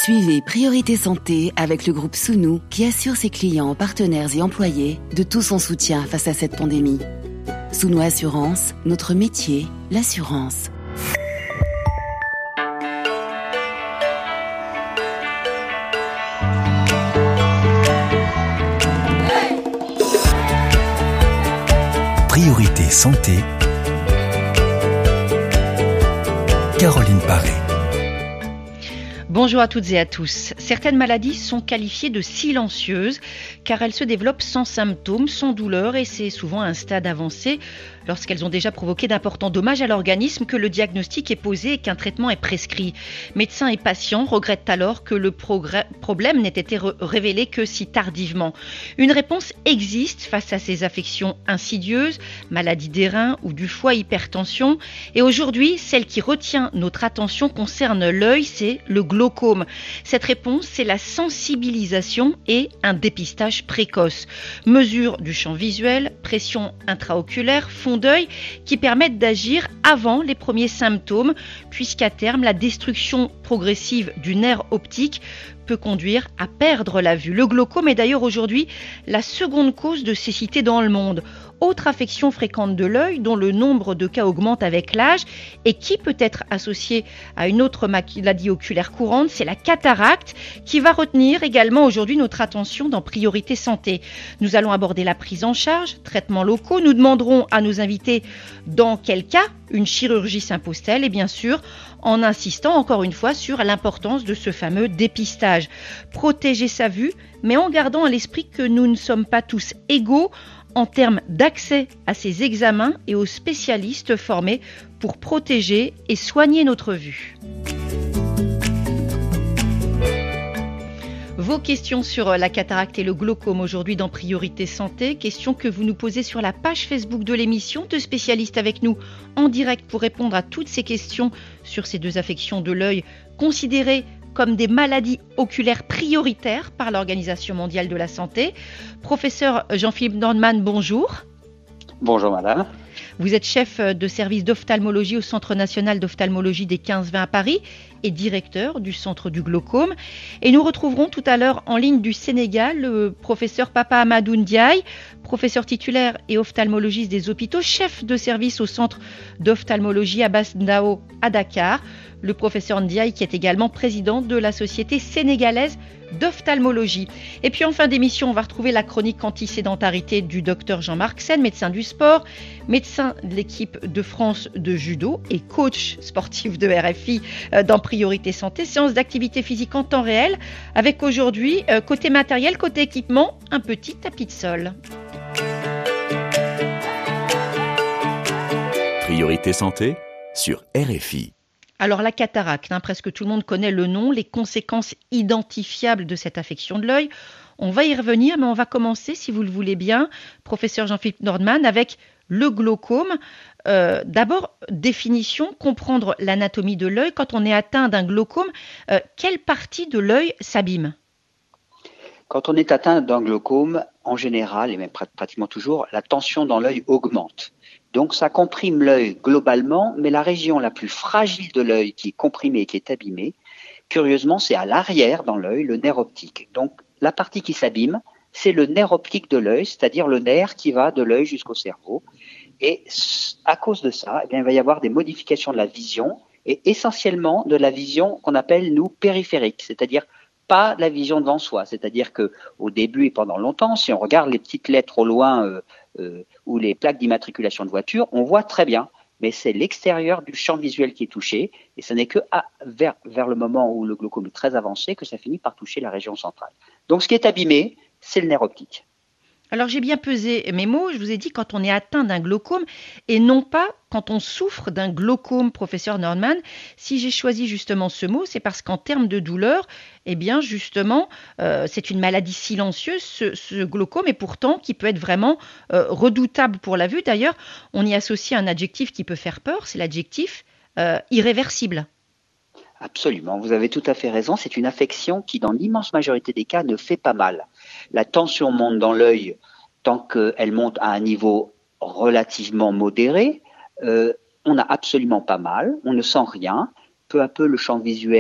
Suivez Priorité Santé avec le groupe Sounou qui assure ses clients, partenaires et employés de tout son soutien face à cette pandémie. Sounou Assurance, notre métier, l'assurance. Priorité Santé, Caroline Paré. Bonjour à toutes et à tous. Certaines maladies sont qualifiées de silencieuses car elles se développent sans symptômes, sans douleur et c'est souvent à un stade avancé lorsqu'elles ont déjà provoqué d'importants dommages à l'organisme que le diagnostic est posé et qu'un traitement est prescrit. Médecins et patients regrettent alors que le problème n'ait été révélé que si tardivement. Une réponse existe face à ces affections insidieuses, maladies des reins ou du foie, hypertension. Et aujourd'hui, celle qui retient notre attention concerne l'œil, c'est le glaucome. Cette réponse, c'est la sensibilisation et un dépistage précoce. Mesure du champ visuel, pression intraoculaire, fond d'œil qui permettent d'agir avant les premiers symptômes, puisqu'à terme, la destruction progressive du nerf optique peut conduire à perdre la vue. Le glaucome est d'ailleurs aujourd'hui la seconde cause de cécité dans le monde. Autre affection fréquente de l'œil dont le nombre de cas augmente avec l'âge et qui peut être associée à une autre maladie oculaire courante, c'est la cataracte qui va retenir également aujourd'hui notre attention dans Priorité Santé. Nous allons aborder la prise en charge, traitements locaux. Nous demanderons à nos invités dans quel cas une chirurgie s'impose-t-elle et bien sûr en insistant encore une fois sur l'importance de ce fameux dépistage. Protéger sa vue, mais en gardant à l'esprit que nous ne sommes pas tous égaux en termes d'accès à ces examens et aux spécialistes formés pour protéger et soigner notre vue. Vos questions sur la cataracte et le glaucome aujourd'hui dans Priorité Santé, questions que vous nous posez sur la page Facebook de l'émission, deux spécialistes avec nous en direct pour répondre à toutes ces questions sur ces deux affections de l'œil considérées comme des maladies oculaires prioritaires par l'Organisation mondiale de la santé. Professeur Jean-Philippe Nordman, bonjour. Bonjour madame. Vous êtes chef de service d'ophtalmologie au Centre national d'ophtalmologie des 15-20 à Paris et directeur du Centre du glaucome. Et nous retrouverons tout à l'heure en ligne du Sénégal le professeur Papa Amadou Ndiaye, professeur titulaire et ophtalmologiste des hôpitaux, chef de service au Centre d'ophtalmologie Abass Ndao à Dakar. Le professeur Ndiaye qui est également président de la Société sénégalaise d'ophtalmologie. Et puis en fin d'émission, on va retrouver la chronique anti-sédentarité du docteur Jean-Marc Sen, médecin du sport, médecin de l'équipe de France de judo et coach sportif de RFI dans Priorité Santé, séance d'activité physique en temps réel, avec aujourd'hui, côté matériel, côté équipement, un petit tapis de sol. Priorité Santé sur RFI. Alors la cataracte, presque tout le monde connaît le nom, les conséquences identifiables de cette affection de l'œil. On va y revenir, mais on va commencer, si vous le voulez bien, professeur Jean-Philippe Nordman, avec le glaucome. D'abord, définition, comprendre l'anatomie de l'œil. Quand on est atteint d'un glaucome, quelle partie de l'œil s'abîme ? Quand on est atteint d'un glaucome, en général, et même pratiquement toujours, la tension dans l'œil augmente. Donc ça comprime l'œil globalement, mais la région la plus fragile de l'œil qui est comprimée, qui est abîmée, curieusement, c'est à l'arrière dans l'œil, le nerf optique. Donc la partie qui s'abîme, c'est le nerf optique de l'œil, c'est-à-dire le nerf qui va de l'œil jusqu'au cerveau. Et à cause de ça, il va y avoir des modifications de la vision, et essentiellement de la vision qu'on appelle, nous, périphérique, c'est-à-dire pas la vision devant soi. C'est-à-dire que au début et pendant longtemps, si on regarde les petites lettres au loin ou les plaques d'immatriculation de voiture, on voit très bien. Mais c'est l'extérieur du champ visuel qui est touché, et ce n'est que vers le moment où le glaucome est très avancé que ça finit par toucher la région centrale. Donc ce qui est abîmé, c'est le nerf optique. Alors j'ai bien pesé mes mots, je vous ai dit quand on est atteint d'un glaucome et non pas quand on souffre d'un glaucome, professeur Nordman. Si j'ai choisi justement ce mot, c'est parce qu'en termes de douleur, justement, c'est une maladie silencieuse, ce glaucome, et pourtant qui peut être vraiment redoutable pour la vue. D'ailleurs, on y associe un adjectif qui peut faire peur, c'est l'adjectif irréversible. Absolument, vous avez tout à fait raison. C'est une affection qui, dans l'immense majorité des cas, ne fait pas mal. La tension monte dans l'œil tant qu'elle monte à un niveau relativement modéré. On n'a absolument pas mal, on ne sent rien. Peu à peu, le champ visuel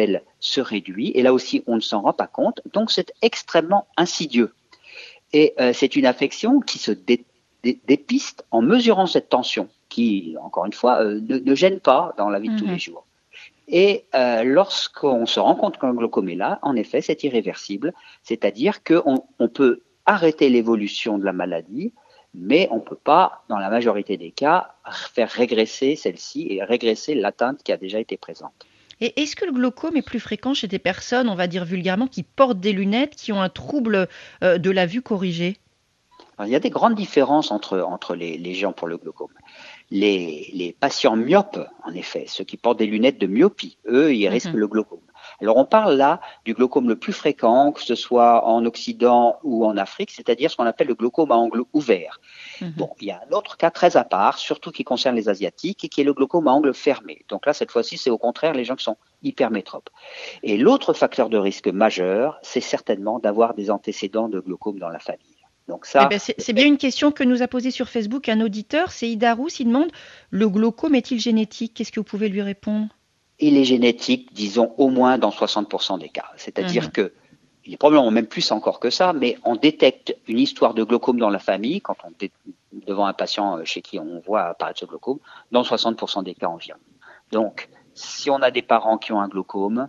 se réduit. Et là aussi, on ne s'en rend pas compte. Donc, c'est extrêmement insidieux. Et c'est une affection qui se dépiste en mesurant cette tension, qui, encore une fois, ne gêne pas dans la vie de tous les jours. Et lorsqu'on se rend compte qu'un glaucome est là, en effet, c'est irréversible. C'est-à-dire qu'on peut arrêter l'évolution de la maladie, mais on ne peut pas, dans la majorité des cas, faire régresser celle-ci et régresser l'atteinte qui a déjà été présente. Et est-ce que le glaucome est plus fréquent chez des personnes, on va dire vulgairement, qui portent des lunettes, qui ont un trouble de la vue corrigée ? Alors, il y a des grandes différences entre les gens pour le glaucome. Les patients myopes, en effet, ceux qui portent des lunettes de myopie, eux, ils risquent le glaucome. Alors, on parle là du glaucome le plus fréquent, que ce soit en Occident ou en Afrique, c'est-à-dire ce qu'on appelle le glaucome à angle ouvert. Bon, il y a un autre cas très à part, surtout qui concerne les Asiatiques, et qui est le glaucome à angle fermé. Donc là, cette fois-ci, c'est au contraire les gens qui sont hypermétropes. Et l'autre facteur de risque majeur, c'est certainement d'avoir des antécédents de glaucome dans la famille. Donc ça, c'est bien une question que nous a posée sur Facebook un auditeur, c'est Idarous, il demande, le glaucome est-il génétique ? Qu'est-ce que vous pouvez lui répondre ? Il est génétique, disons, au moins dans 60% des cas. C'est-à-dire que, il est probablement même plus encore que ça, mais on détecte une histoire de glaucome dans la famille, quand on est devant un patient chez qui on voit apparaître ce glaucome, dans 60% des cas environ. Donc, si on a des parents qui ont un glaucome,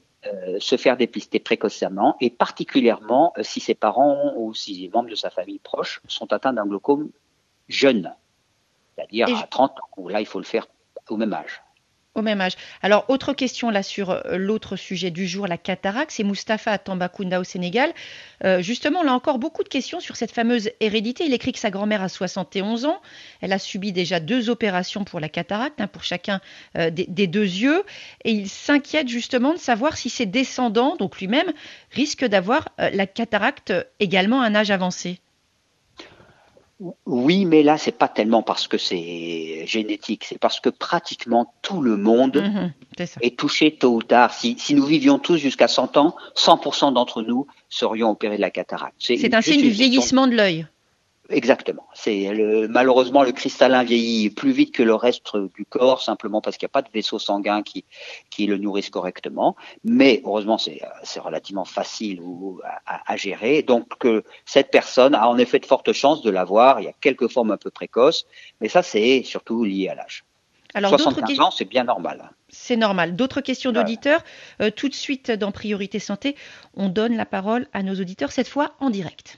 se faire dépister précocement, et particulièrement si ses parents ou si les membres de sa famille proche sont atteints d'un glaucome jeune, c'est-à-dire à 30 ans, où là, il faut le faire au même âge. Au même âge. Alors, autre question là sur l'autre sujet du jour, la cataracte. C'est Mustapha à Tambacounda au Sénégal. Justement, là encore, beaucoup de questions sur cette fameuse hérédité. Il écrit que sa grand-mère a 71 ans. Elle a subi déjà 2 opérations pour la cataracte, pour chacun des 2 yeux. Et il s'inquiète justement de savoir si ses descendants, donc lui-même, risquent d'avoir la cataracte également à un âge avancé. Oui, mais là, c'est pas tellement parce que c'est génétique, c'est parce que pratiquement tout le monde est touché tôt ou tard. Si nous vivions tous jusqu'à 100 ans, 100% d'entre nous serions opérés de la cataracte. C'est un signe du vieillissement de l'œil. Exactement. Malheureusement, le cristallin vieillit plus vite que le reste du corps, simplement parce qu'il n'y a pas de vaisseaux sanguins qui le nourrissent correctement. Mais heureusement, c'est relativement facile à gérer. Donc, cette personne a en effet de fortes chances de l'avoir. Il y a quelques formes un peu précoces, mais ça, c'est surtout lié à l'âge. Alors, 75 ans, c'est bien normal. C'est normal. D'autres questions d'auditeurs. Tout de suite, dans Priorité Santé, on donne la parole à nos auditeurs, cette fois en direct.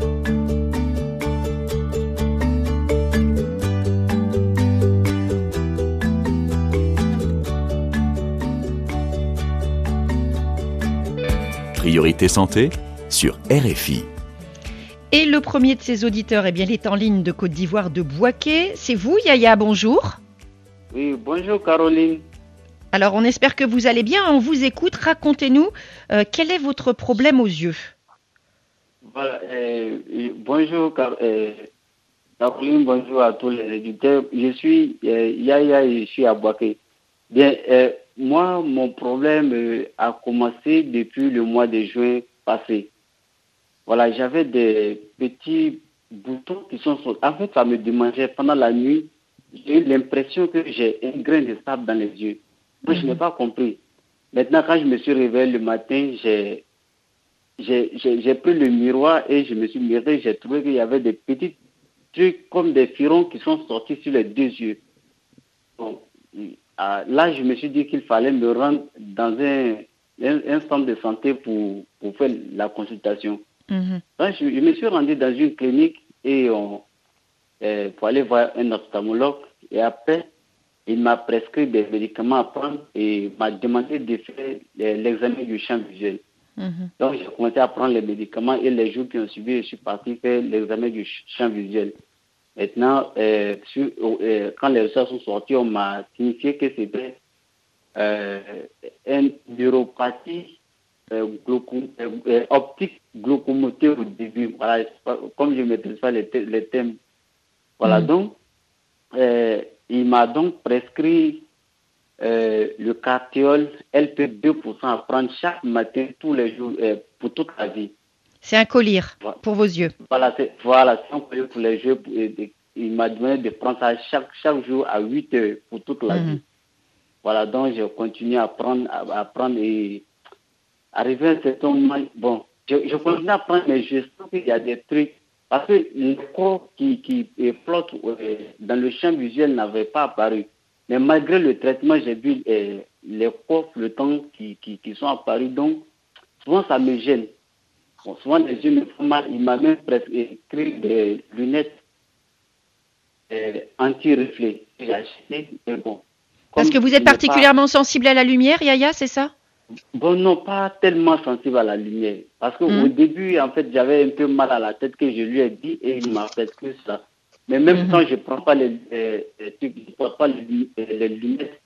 Priorité Santé sur RFI. Et le premier de ces auditeurs, il est en ligne de Côte d'Ivoire, de Bouaké. C'est vous, Yaya, bonjour. Oui, bonjour Caroline. Alors, on espère que vous allez bien. On vous écoute. Racontez-nous, quel est votre problème aux yeux ? Voilà, bonjour Caroline, bonjour à tous les auditeurs. Je suis Yaya et je suis à Bouaké. Bien, moi, mon problème a commencé depuis le mois de juin passé. Voilà, j'avais des petits boutons qui sont... En fait, ça me démangeait pendant la nuit. J'ai eu l'impression que j'ai un grain de sable dans les yeux. Moi, je n'ai pas compris. Maintenant, quand je me suis réveillé le matin, j'ai pris le miroir et je me suis miré. J'ai trouvé qu'il y avait des petits trucs comme des firons qui sont sortis sur les 2 yeux. Donc, là, je me suis dit qu'il fallait me rendre dans un centre de santé pour faire la consultation. Donc, je me suis rendu dans une clinique et pour aller voir un ophtalmologue. Et après, il m'a prescrit des médicaments à prendre et m'a demandé de faire l'examen du champ visuel. Donc, j'ai commencé à prendre les médicaments et les jours qui ont suivi, je suis parti faire l'examen du champ visuel. Maintenant, quand les résultats sont sortis, on m'a signifié que c'était une neuropathie optique glaucomoteur au début. Voilà, comme je ne maîtrise pas les thèmes. Voilà, donc, il m'a donc prescrit le cartiol LP2% à prendre chaque matin, tous les jours, pour toute la vie. C'est un collyre pour vos yeux. Voilà, c'est un collyre pour les yeux. Il m'a demandé de prendre ça chaque jour à 8 heures pour toute la vie. Voilà, donc j'ai continué à prendre et arrivé à un certain moment, bon, je continue à prendre, mais je sens qu'il y a des trucs. Parce que les corps qui flottent dans le champ visuel n'avaient pas apparu. Mais malgré le traitement, j'ai vu les corps flottants qui sont apparus. Donc, souvent, ça me gêne. Bon, souvent, les yeux me font mal. Il m'a même prescrit des lunettes anti-reflet. J'ai acheté, mais bon. Parce que vous êtes particulièrement sensible à la lumière, Yaya, c'est ça? Bon, non, pas tellement sensible à la lumière. Parce qu'au début, en fait, j'avais un peu mal à la tête que je lui ai dit et il m'a fait que ça. Mais même quand je ne prends pas les porte pas les lunettes,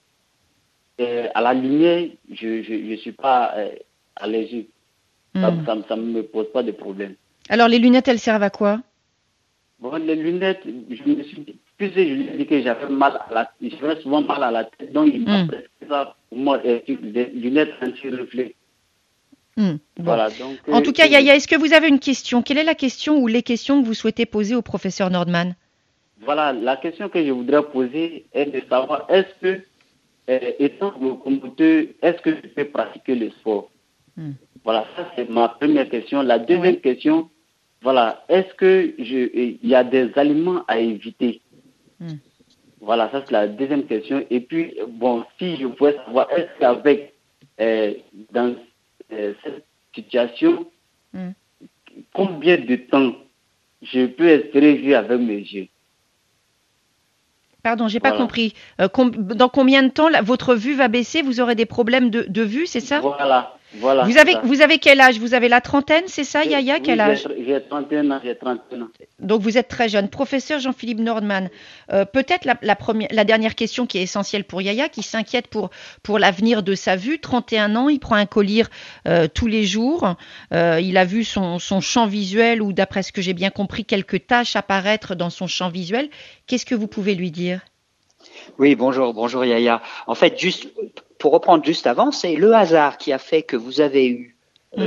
à la lumière, je ne suis pas allergique. Ça ne me pose pas de problème. Alors, les lunettes, elles servent à quoi? Bon, les lunettes, je me suis dit, puis je lui ai dit que j'avais souvent mal à la tête, donc il m'a prescrit ça pour moi, des lunettes anti-reflet. Bon. Voilà, donc, en tout cas, Yaya, est-ce que vous avez une question? Quelle est la question ou les questions que vous souhaitez poser au professeur Nordman? Voilà, la question que je voudrais poser est de savoir, est-ce que, étant locomoteur, est-ce que je peux pratiquer le sport? Voilà, ça c'est ma première question. La deuxième question, voilà, est-ce que il y a des aliments à éviter? Voilà, ça c'est la deuxième question. Et puis, bon, si je pouvais savoir, est-ce qu'avec, dans cette situation, combien de temps je peux espérer vivre avec mes yeux? Pardon, j'ai pas compris. Dans combien de temps votre vue va baisser? Vous aurez des problèmes de vue, c'est ça? Voilà. Vous avez quel âge? Vous avez la trentaine, c'est ça, Yaya? Quel âge? J'ai 31 ans. Donc vous êtes très jeune. Professeur Jean-Philippe Nordman, peut-être la dernière question qui est essentielle pour Yaya, qui s'inquiète pour l'avenir de sa vue. 31 ans, il prend un collier tous les jours. Il a vu son champ visuel, ou d'après ce que j'ai bien compris, quelques taches apparaître dans son champ visuel. Qu'est-ce que vous pouvez lui dire? Oui, bonjour Yaya. En fait, juste pour reprendre juste avant, c'est le hasard qui a fait que vous avez eu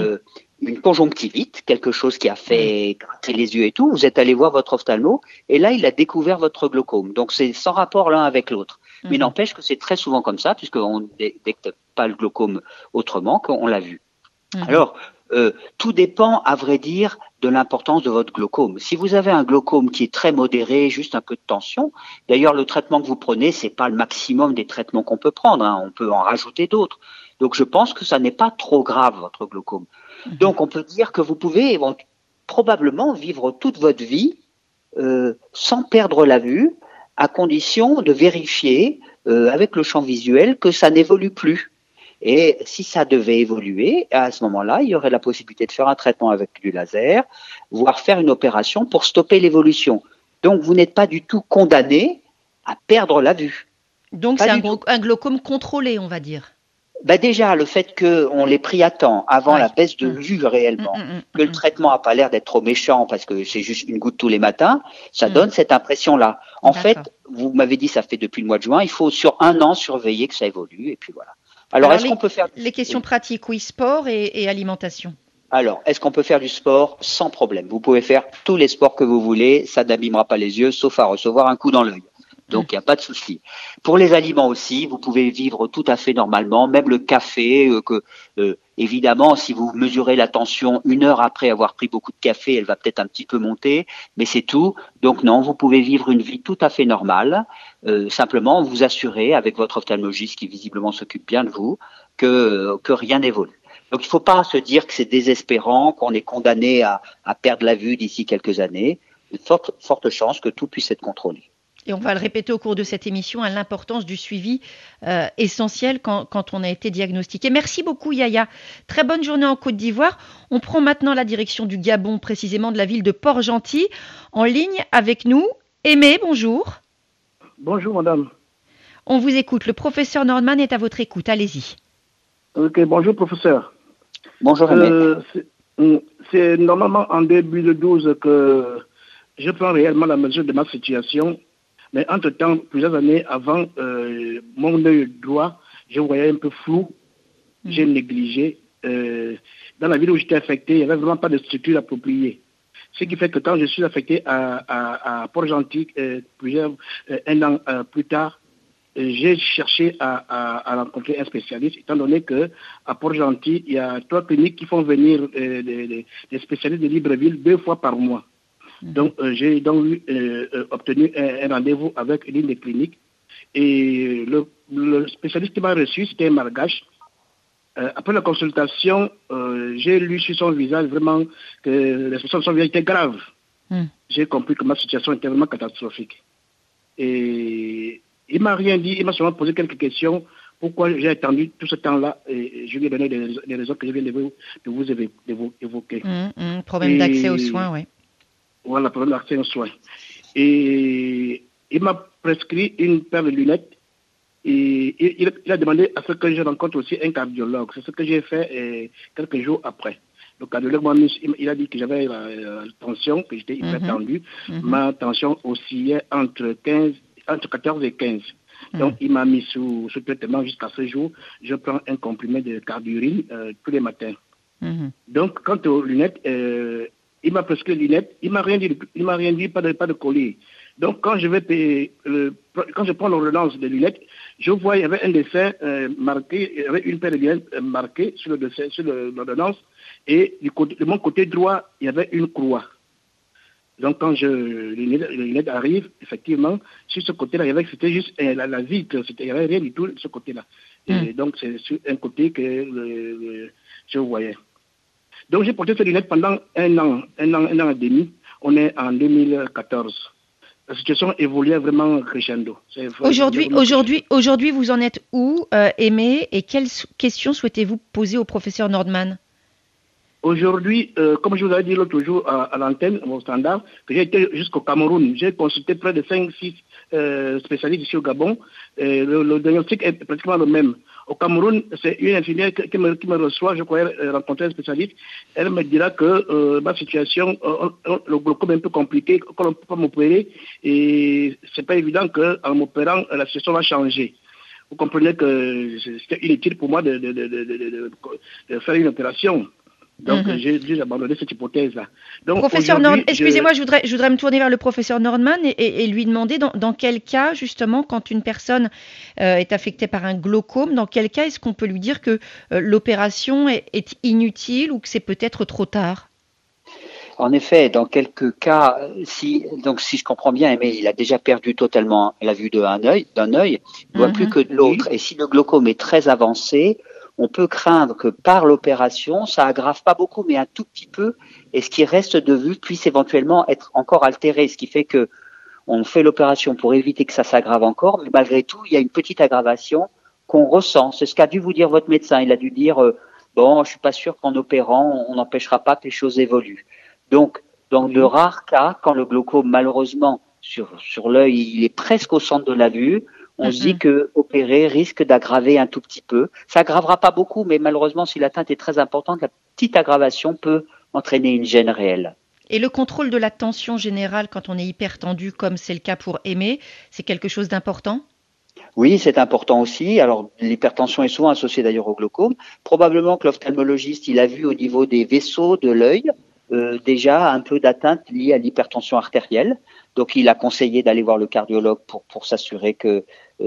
une conjonctivite, quelque chose qui a fait gratter les yeux et tout. Vous êtes allé voir votre ophtalmo et là, il a découvert votre glaucome. Donc, c'est sans rapport l'un avec l'autre. Mais n'empêche que c'est très souvent comme ça, puisqu'on ne détecte pas le glaucome autrement qu'on l'a vu. Alors, tout dépend, à vrai dire, de l'importance de votre glaucome. Si vous avez un glaucome qui est très modéré, juste un peu de tension, d'ailleurs le traitement que vous prenez, c'est pas le maximum des traitements qu'on peut prendre, hein, on peut en rajouter d'autres. Donc je pense que ça n'est pas trop grave, votre glaucome. Donc on peut dire que vous pouvez probablement vivre toute votre vie sans perdre la vue, à condition de vérifier avec le champ visuel que ça n'évolue plus. Et si ça devait évoluer, à ce moment-là, il y aurait la possibilité de faire un traitement avec du laser, voire faire une opération pour stopper l'évolution. Donc, vous n'êtes pas du tout condamné à perdre la vue. Donc, c'est un glaucome contrôlé, on va dire. Déjà, le fait qu'on l'ait pris à temps, avant la baisse de vue réellement, que le traitement n'a pas l'air d'être trop méchant parce que c'est juste une goutte tous les matins, ça donne cette impression-là. En fait, vous m'avez dit ça fait depuis le mois de juin, il faut sur 1 an surveiller que ça évolue et puis voilà. Alors est-ce qu'on peut faire les questions pratiques, oui, sport et alimentation. Alors, est-ce qu'on peut faire du sport sans problème? Vous pouvez faire tous les sports que vous voulez, ça n'abîmera pas les yeux, sauf à recevoir un coup dans l'œil. Donc, il n'y a pas de souci. Pour les aliments aussi, vous pouvez vivre tout à fait normalement, même le café, évidemment, si vous mesurez la tension 1 heure après avoir pris beaucoup de café, elle va peut-être un petit peu monter, mais c'est tout. Donc non, vous pouvez vivre une vie tout à fait normale. Simplement, vous assurez avec votre ophtalmologiste qui visiblement s'occupe bien de vous que rien n'évolue. Donc il ne faut pas se dire que c'est désespérant, qu'on est condamné à perdre la vue d'ici quelques années. Il y a de fortes chances que tout puisse être contrôlé. Et on va le répéter au cours de cette émission, à l'importance du suivi essentiel quand on a été diagnostiqué. Merci beaucoup Yaya. Très bonne journée en Côte d'Ivoire. On prend maintenant la direction du Gabon, précisément de la ville de Port-Gentil. En ligne avec nous, Aimé, bonjour. Bonjour madame. On vous écoute. Le professeur Nordman est à votre écoute. Allez-y. Ok, bonjour professeur. Bonjour Aimé. C'est normalement en 2012 que je prends réellement la mesure de ma situation. Mais entre-temps, plusieurs années avant, mon œil droit, je voyais un peu flou. J'ai négligé. Dans la ville où j'étais affecté, il n'y avait vraiment pas de structure appropriée. Ce qui fait que quand je suis affecté à Port-Gentil, un an plus tard, j'ai cherché à rencontrer un spécialiste, étant donné que à Port-Gentil, il y a 3 cliniques qui font venir des spécialistes de Libreville 2 fois par mois. Donc, j'ai donc obtenu un rendez-vous avec l'une des cliniques. Et le spécialiste qui m'a reçu, c'était un Malgache. Après la consultation, j'ai lu sur son visage vraiment que la situation de son visage était grave. J'ai compris que ma situation était vraiment catastrophique. Et il m'a rien dit, il m'a seulement posé quelques questions. Pourquoi j'ai attendu tout ce temps-là? Et je lui ai donné les raisons que je viens de vous évoquer. Problème d'accès aux soins, oui. Voilà, problème d'accès aux soins. Et il m'a prescrit une paire de lunettes. Et il a demandé à ce que je rencontre aussi un cardiologue. C'est ce que j'ai fait quelques jours après. Le cardiologue il a dit que j'avais la tension, que j'étais hyper tendu. Ma tension oscillait entre 14 et 15. Donc, il m'a mis sous traitement jusqu'à ce jour. Je prends un comprimé de cardiurine tous les matins. Donc, quant aux lunettes, il m'a prescrit les lunettes. Il m'a rien dit, pas de collier. Donc, quand je prends l'ordonnance des lunettes, je vois il y avait un dessin marqué, il y avait une paire de lunettes marquée sur le dessin, sur l'ordonnance, et de mon côté droit, il y avait une croix. Donc, quand les lunettes arrivent, effectivement, sur ce côté-là, c'était juste la vitre, il n'y avait rien du tout de ce côté-là. Et donc, c'est sur un côté que je voyais. Donc, j'ai porté ces lunettes pendant un an et demi. On est en 2014. La situation évoluait vraiment crescendo. Aujourd'hui, vous en êtes où, Aimé, et quelles questions souhaitez-vous poser au professeur Nordman? Aujourd'hui, comme je vous avais dit l'autre jour à l'antenne, au standard, que j'ai été jusqu'au Cameroun. J'ai consulté près de 5-6 spécialistes ici au Gabon. Le diagnostic est pratiquement le même. Au Cameroun, c'est une infirmière qui me reçoit. Je croyais rencontrer un spécialiste. Elle me dira que ma situation, le glaucome est un peu compliqué, qu'on ne peut pas m'opérer. Et c'est pas évident qu'en m'opérant, la situation va changer. Vous comprenez que c'était inutile pour moi de faire une opération. Donc, j'ai dû abandonner cette hypothèse-là. Donc, professeur Nordman, excusez-moi, je voudrais me tourner vers le professeur Nordman et lui demander dans quel cas, justement, quand une personne est affectée par un glaucome, dans quel cas est-ce qu'on peut lui dire que l'opération est inutile ou que c'est peut-être trop tard? En effet, dans quelques cas, si je comprends bien, mais il a déjà perdu totalement la vue d'un œil, il ne voit plus que de l'autre. Et si le glaucome est très avancé, on peut craindre que par l'opération, ça aggrave pas beaucoup, mais un tout petit peu, et ce qui reste de vue puisse éventuellement être encore altéré, ce qui fait que on fait l'opération pour éviter que ça s'aggrave encore, mais malgré tout, il y a une petite aggravation qu'on ressent. C'est ce qu'a dû vous dire votre médecin. Il a dû dire, bon, je suis pas sûr qu'en opérant, on n'empêchera pas que les choses évoluent. Donc, dans de rares cas, quand le glaucome, malheureusement, sur l'œil, il est presque au centre de la vue, on se dit que opérer risque d'aggraver un tout petit peu. Ça aggravera pas beaucoup, mais malheureusement, si l'atteinte est très importante, la petite aggravation peut entraîner une gêne réelle. Et le contrôle de la tension générale quand on est hypertendu, comme c'est le cas pour Aimé, c'est quelque chose d'important? Oui, c'est important aussi. Alors, l'hypertension est souvent associée d'ailleurs au glaucome. Probablement que l'ophtalmologiste, il a vu au niveau des vaisseaux de l'œil déjà un peu d'atteinte liée à l'hypertension artérielle. Donc, il a conseillé d'aller voir le cardiologue pour s'assurer que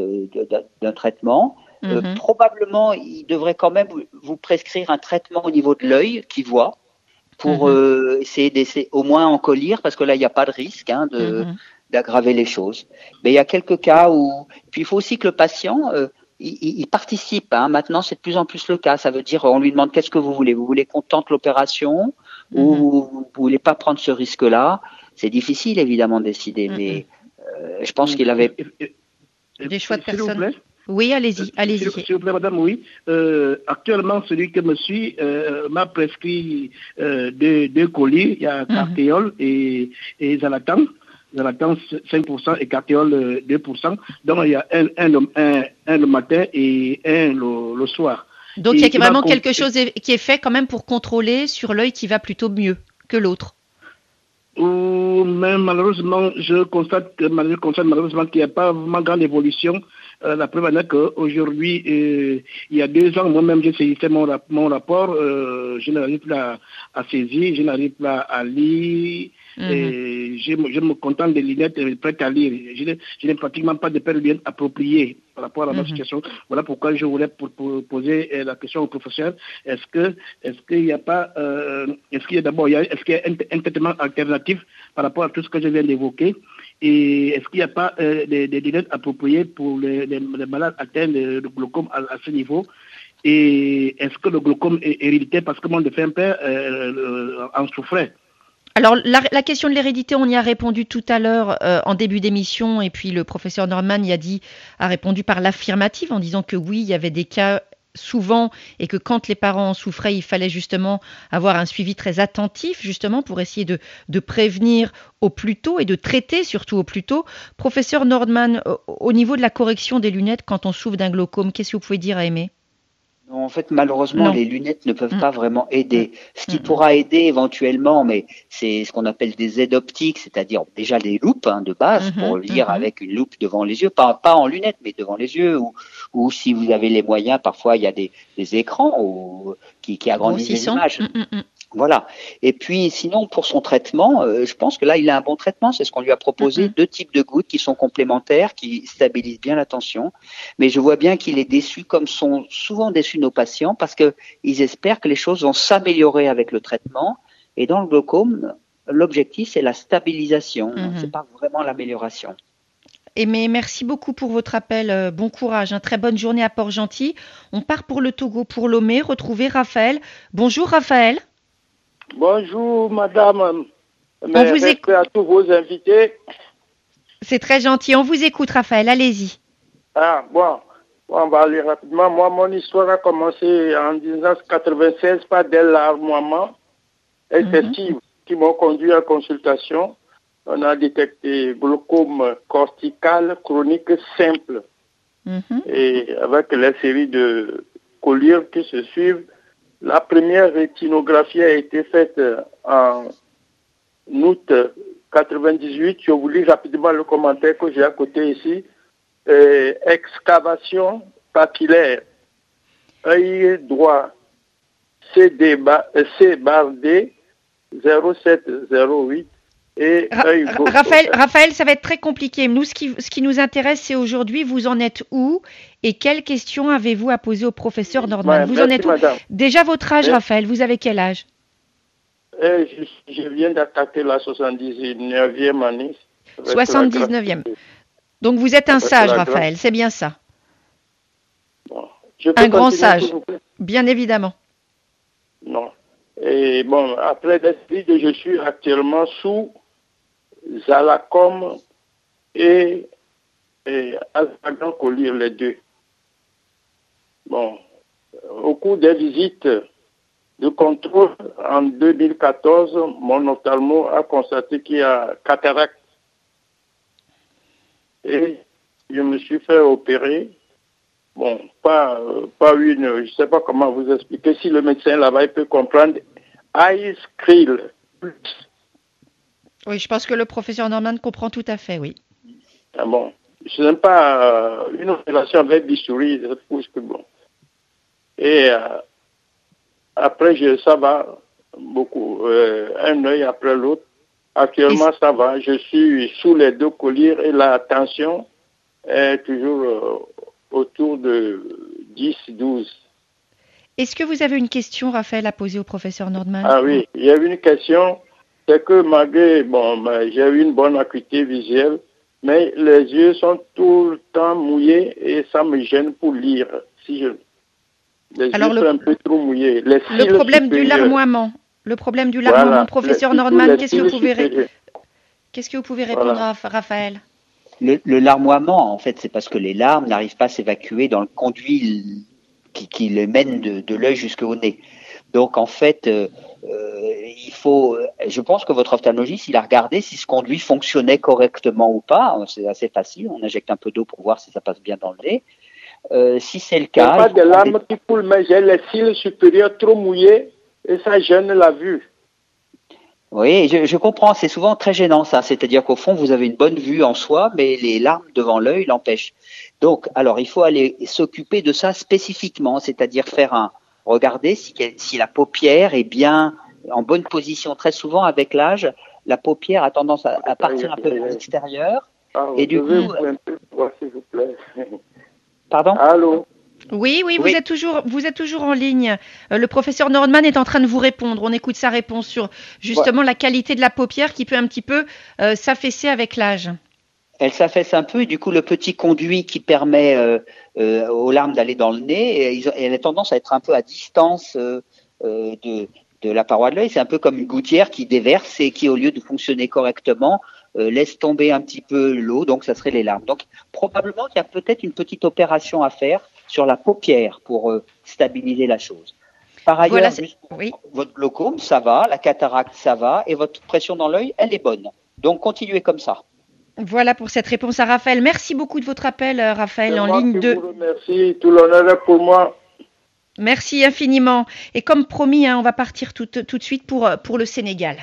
d'un traitement. Probablement, il devrait quand même vous prescrire un traitement au niveau de l'œil qui voit pour essayer d'essayer au moins en collyre, parce que là, il n'y a pas de risque d'aggraver les choses. Mais il y a quelques cas où... Puis, il faut aussi que le patient... il participe. Maintenant, c'est de plus en plus le cas. Ça veut dire, on lui demande qu'est-ce que vous voulez. Vous voulez qu'on tente l'opération ou vous voulez pas prendre ce risque-là? C'est difficile, évidemment, de décider, mais je pense qu'il avait des choix de personnes. Oui, allez-y. S'il vous plaît, madame, oui. Actuellement, celui que me suit m'a prescrit deux colis. Il y a Cartéol et Zalatan. Zalatan 5% et Cartéol 2%. Donc, il y a un le matin et un le soir. Donc, il y a vraiment quelque chose qui est fait quand même pour contrôler sur l'œil qui va plutôt mieux que l'autre. Mais malheureusement, je constate malheureusement qu'il n'y a pas vraiment grande évolution. La preuve est qu'aujourd'hui, il y a 2 ans, moi-même, j'ai saisi mon rapport. Je n'arrive plus à saisir, je n'arrive plus à lire. Et je me contente des lunettes prêtes à lire. Je n'ai pratiquement pas de paire de lunettes appropriées. par rapport à ma situation. Voilà pourquoi je voulais poser la question au professeur. Est-ce qu'il y a un traitement alternatif par rapport à tout ce que je viens d'évoquer? Et est-ce qu'il n'y a pas des lunettes appropriées pour les malades atteints de glaucome à ce niveau? Et est-ce que le glaucome est héréditaire? Parce que mon défunt père en souffrait. Alors, la question de l'hérédité, on y a répondu tout à l'heure en début d'émission, et puis le professeur Nordman a répondu par l'affirmative en disant que oui, il y avait des cas souvent, et que quand les parents en souffraient, il fallait justement avoir un suivi très attentif, justement, pour essayer de prévenir au plus tôt et de traiter surtout au plus tôt. Professeur Nordman, au niveau de la correction des lunettes quand on souffre d'un glaucome, qu'est-ce que vous pouvez dire à Aimé? En fait, malheureusement, les lunettes ne peuvent pas vraiment aider. Ce qui pourra aider éventuellement, mais c'est ce qu'on appelle des aides optiques, c'est-à-dire déjà des loupes de base pour lire avec une loupe devant les yeux, pas en lunettes, mais devant les yeux, ou si vous avez les moyens, parfois il y a des écrans qui agrandissent les images. Voilà. Et puis, sinon, pour son traitement, je pense que là, il a un bon traitement. C'est ce qu'on lui a proposé. 2 types de gouttes qui sont complémentaires, qui stabilisent bien la tension. Mais je vois bien qu'il est déçu, comme sont souvent déçus nos patients, parce que ils espèrent que les choses vont s'améliorer avec le traitement. Et dans le glaucome, l'objectif, c'est la stabilisation. C'est pas vraiment l'amélioration. Aimé, merci beaucoup pour votre appel. Bon courage. Très bonne journée à Port-Gentil. On part pour le Togo, pour Lomé, retrouver Raphaël. Bonjour, Raphaël. Bonjour madame, on vous écoute à tous vos invités. C'est très gentil, on vous écoute Raphaël, allez-y. Bon, on va aller rapidement. Moi, mon histoire a commencé en 1996 par des larmoiements excessifs qui m'ont conduit à consultation. On a détecté glaucome cortical chronique simple. Et avec la série de collyres qui se suivent, la première rétinographie a été faite en août 98. Je vous lis rapidement le commentaire que j'ai à côté ici. Excavation papillaire. Œil droit. C barre D 0708. Et œil gauche. Raphaël, ça va être très compliqué. Nous, ce qui nous intéresse, c'est aujourd'hui, vous en êtes où et quelles questions avez-vous à poser au professeur Nordman? Vous en êtes où? Madame. Déjà votre âge, Raphaël, vous avez quel âge? Je viens d'attaquer la 79e année. 79e. Donc vous êtes un sage, Raphaël, c'est bien ça. Bon. Un grand sage, bien évidemment. Non. Et bon, après d'être je suis actuellement sous Zalacom et Alphagan Collyre, les deux. Bon, au cours des visites de contrôle en 2014, mon ophtalmo a constaté qu'il y a cataracte. Et je me suis fait opérer. Bon, pas une, je ne sais pas comment vous expliquer. Si le médecin là-bas il peut comprendre, Ice Krill. Oui, je pense que le professeur Norman comprend tout à fait, oui. Ah bon, je n'aime pas une opération avec bistouri, bon. Et après, ça va beaucoup, un œil après l'autre. Actuellement, ça va. Je suis sous les 2 collyres et la tension est toujours autour de 10-12. Est-ce que vous avez une question, Raphaël, à poser au professeur Nordman? Ah oui, il y a une question. C'est que malgré, j'ai eu une bonne acuité visuelle, mais les yeux sont tout le temps mouillés et ça me gêne pour lire. Les yeux sont un peu trop mouillés. Le problème du larmoiement. Le problème du larmoiement, voilà, professeur Nordman, qu'est-ce que vous pouvez répondre à Raphaël? Le larmoiement, en fait, c'est parce que les larmes n'arrivent pas à s'évacuer dans le conduit qui les mène de l'œil jusqu'au nez. Donc, en fait, je pense que votre ophtalmologiste, il a regardé si ce conduit fonctionnait correctement ou pas. C'est assez facile. On injecte un peu d'eau pour voir si ça passe bien dans le nez. Si c'est le cas... Il n'y a pas de larmes qui coulent, mais j'ai les cils supérieurs trop mouillés et ça gêne la vue. Oui, je comprends. C'est souvent très gênant, ça. C'est-à-dire qu'au fond, vous avez une bonne vue en soi, mais les larmes devant l'œil l'empêchent. Donc, alors, il faut aller s'occuper de ça spécifiquement, c'est-à-dire regarder si la paupière est bien en bonne position. Très souvent, avec l'âge, la paupière a tendance à partir un peu vers l'extérieur. Et du coup, un peu, s'il vous plaît. Pardon ? Allô? Oui, Oui. vous êtes toujours en ligne. Le professeur Nordman est en train de vous répondre. On écoute sa réponse sur justement la qualité de la paupière qui peut un petit peu s'affaisser avec l'âge. Elle s'affaisse un peu et du coup le petit conduit qui permet aux larmes d'aller dans le nez, et elle a tendance à être un peu à distance de la paroi de l'œil. C'est un peu comme une gouttière qui déverse et qui, au lieu de fonctionner correctement, laisse tomber un petit peu l'eau, donc ça serait les larmes. Donc probablement qu'il y a peut-être une petite opération à faire sur la paupière pour stabiliser la chose. Par ailleurs, Voilà, oui. Votre glaucome, ça va, la cataracte, ça va, et votre pression dans l'œil, elle est bonne. Donc continuez comme ça. Voilà pour cette réponse à Raphaël. Merci beaucoup de votre appel, Raphaël, en ligne 2. Je vous remercie, tout l'honneur est pour moi. Merci infiniment. Et comme promis, on va partir tout de suite pour le Sénégal.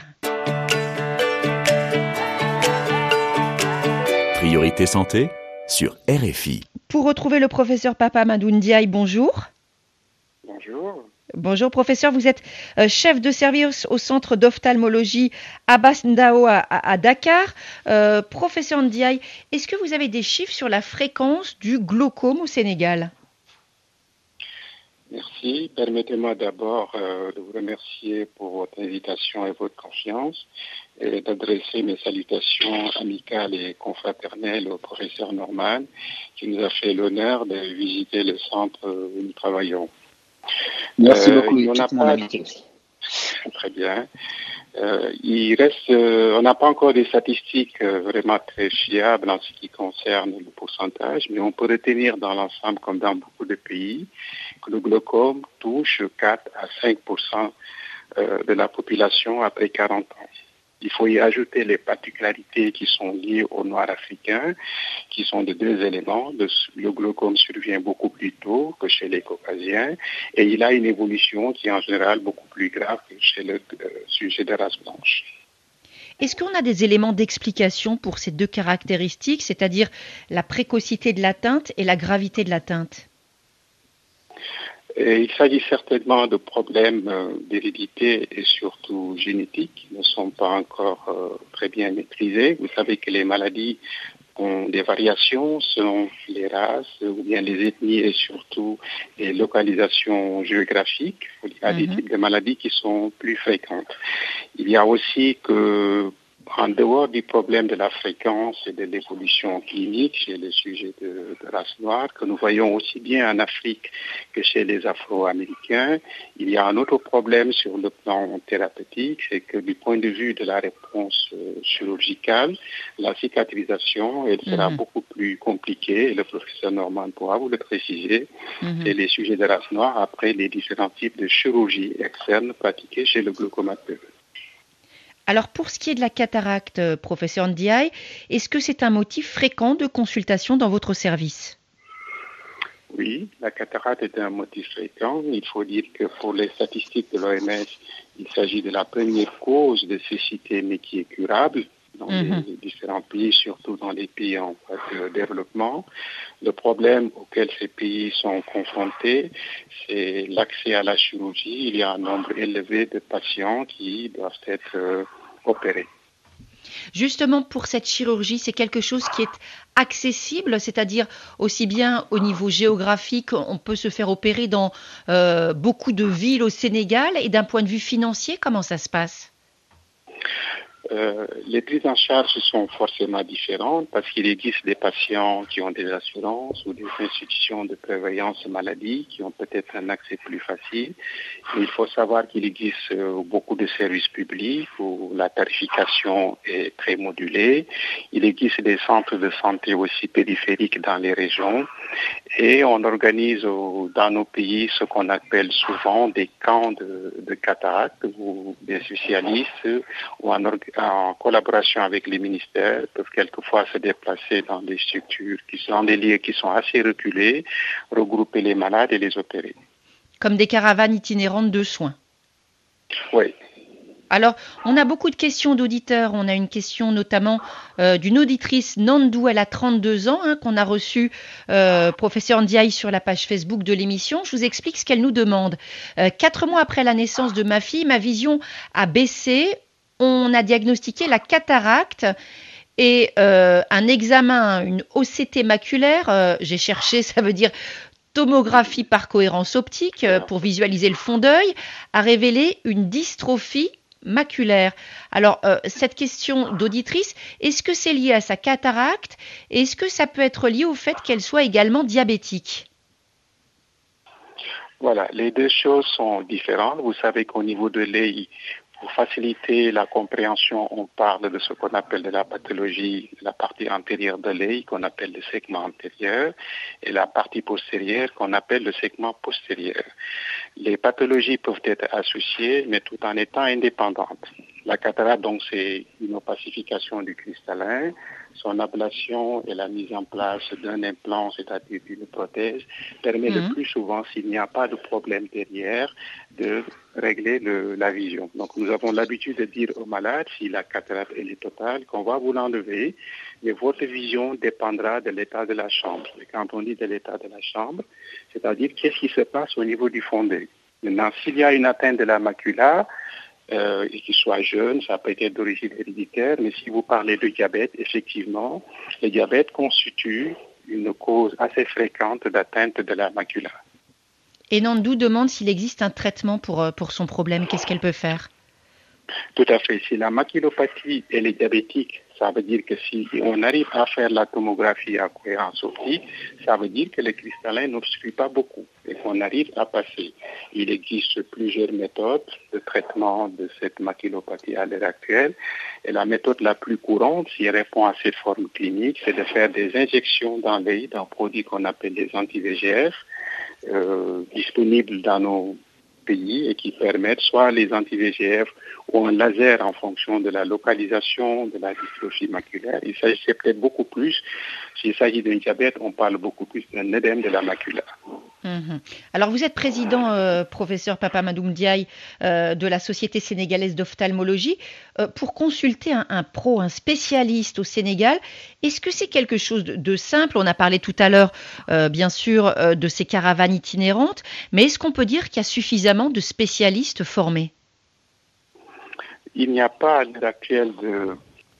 Priorité santé sur RFI. Pour retrouver le professeur Papa Amadou Ndiaye, bonjour. Bonjour. Bonjour professeur, vous êtes chef de service au centre d'ophtalmologie Abbas Ndao à Dakar. Professeur Ndiaye, est-ce que vous avez des chiffres sur la fréquence du glaucome au Sénégal ? Merci. Permettez-moi d'abord de vous remercier pour votre invitation et votre confiance et d'adresser mes salutations amicales et confraternelles au professeur Norman qui nous a fait l'honneur de visiter le centre où nous travaillons. Merci beaucoup, toute mon amitié aussi. Très bien. On n'a pas encore des statistiques vraiment très fiables en ce qui concerne le pourcentage, mais on peut retenir dans l'ensemble, comme dans beaucoup de pays, que le glaucome touche 4 à 5% de la population après 40 ans. Il faut y ajouter les particularités qui sont liées aux Noirs africains, qui sont de 2 éléments. Le glaucome survient beaucoup plus tôt que chez les Caucasiens et il a une évolution qui est en général beaucoup plus grave que chez le sujet de race blanche. Est-ce qu'on a des éléments d'explication pour ces 2 caractéristiques, c'est-à-dire la précocité de l'atteinte et la gravité de l'atteinte ? Il s'agit certainement de problèmes d'hérédité et surtout génétiques qui ne sont pas encore très bien maîtrisés. Vous savez que les maladies ont des variations selon les races ou bien les ethnies et surtout les localisations géographiques. Il y a des types de maladies qui sont plus fréquentes. Il y a aussi que en dehors du problème de la fréquence et de l'évolution clinique chez les sujets de race noire, que nous voyons aussi bien en Afrique que chez les Afro-Américains, il y a un autre problème sur le plan thérapeutique, c'est que du point de vue de la réponse chirurgicale, la cicatrisation, elle sera beaucoup plus compliquée, et le professeur Norman pourra vous le préciser, c'est les sujets de race noire après les différents types de chirurgie externe pratiqués chez le glaucomateux. Alors, pour ce qui est de la cataracte, professeur Ndiaye, est-ce que c'est un motif fréquent de consultation dans votre service ? Oui, la cataracte est un motif fréquent. Il faut dire que pour les statistiques de l'OMS, il s'agit de la première cause de cécité mais qui est curable dans les différents pays, surtout dans les pays en voie de développement. Le problème auquel ces pays sont confrontés, c'est l'accès à la chirurgie. Il y a un nombre élevé de patients qui doivent être opérés. Justement, pour cette chirurgie, c'est quelque chose qui est accessible, c'est-à-dire aussi bien au niveau géographique, on peut se faire opérer dans beaucoup de villes au Sénégal, et d'un point de vue financier, comment ça se passe ? Les prises en charge sont forcément différentes parce qu'il existe des patients qui ont des assurances ou des institutions de prévoyance maladie qui ont peut-être un accès plus facile. Mais il faut savoir qu'il existe beaucoup de services publics où la tarification est très modulée. Il existe des centres de santé aussi périphériques dans les régions et on organise dans nos pays ce qu'on appelle souvent des camps de cataracte où des spécialistes ou en collaboration avec les ministères, peuvent quelquefois se déplacer dans des structures qui sont dans des lieux qui sont assez reculés, regrouper les malades et les opérer. Comme des caravanes itinérantes de soins. Oui. Alors, on a beaucoup de questions d'auditeurs. On a une question notamment d'une auditrice, Nandou, elle a 32 ans, qu'on a reçue, professeur Ndiaye, sur la page Facebook de l'émission. Je vous explique ce qu'elle nous demande. 4 mois après la naissance de ma fille, ma vision a baissé. On a diagnostiqué la cataracte et un examen, une OCT maculaire, j'ai cherché, ça veut dire tomographie par cohérence optique pour visualiser le fond d'œil, a révélé une dystrophie maculaire. Alors, cette question d'auditrice, est-ce que c'est lié à sa cataracte et est-ce que ça peut être lié au fait qu'elle soit également diabétique ? Voilà, les deux choses sont différentes. Vous savez qu'au niveau de l'œil, pour faciliter la compréhension, on parle de ce qu'on appelle de la pathologie, la partie antérieure de l'œil, qu'on appelle le segment antérieur, et la partie postérieure, qu'on appelle le segment postérieur. Les pathologies peuvent être associées, mais tout en étant indépendantes. La cataracte, donc, c'est une opacification du cristallin. Son ablation et la mise en place d'un implant, c'est-à-dire d'une prothèse, permet le plus souvent, s'il n'y a pas de problème derrière, de régler la vision. Donc, nous avons l'habitude de dire aux malades, si la cataracte est totale, qu'on va vous l'enlever, mais votre vision dépendra de l'état de la chambre. Et quand on dit de l'état de la chambre, c'est-à-dire qu'est-ce qui se passe au niveau du fond d'œil. Maintenant, s'il y a une atteinte de la macula, et qu'il soit jeune, ça peut être d'origine héréditaire, mais si vous parlez de diabète, effectivement, le diabète constitue une cause assez fréquente d'atteinte de la macula. Et Nandou demande s'il existe un traitement pour son problème. Qu'est-ce qu'elle peut faire ? Tout à fait. Si la maculopathie elle est diabétique, ça veut dire que si on arrive à faire la tomographie à cohérence optique, ça veut dire que le cristallin n'obstrue pas beaucoup et qu'on arrive à passer. Il existe plusieurs méthodes de traitement de cette maculopathie à l'heure actuelle. Et la méthode la plus courante, si elle répond à cette forme clinique, c'est de faire des injections dans l'œil d'un produit qu'on appelle des anti-VEGF, disponibles dans nos pays et qui permettent soit les anti-VEGF ou un laser en fonction de la localisation de la dystrophie maculaire. Il s'agit peut-être beaucoup plus, s'il s'agit d'un diabète, on parle beaucoup plus d'un œdème de la macula. Alors vous êtes président, professeur Papa Madoum Ndiaye, de la Société sénégalaise d'ophtalmologie. Pour consulter un pro, un spécialiste au Sénégal, est-ce que c'est quelque chose de simple ? On a parlé tout à l'heure, bien sûr, de ces caravanes itinérantes, mais est-ce qu'on peut dire qu'il y a suffisamment de spécialistes formés ? Il n'y a pas à l'heure actuelle de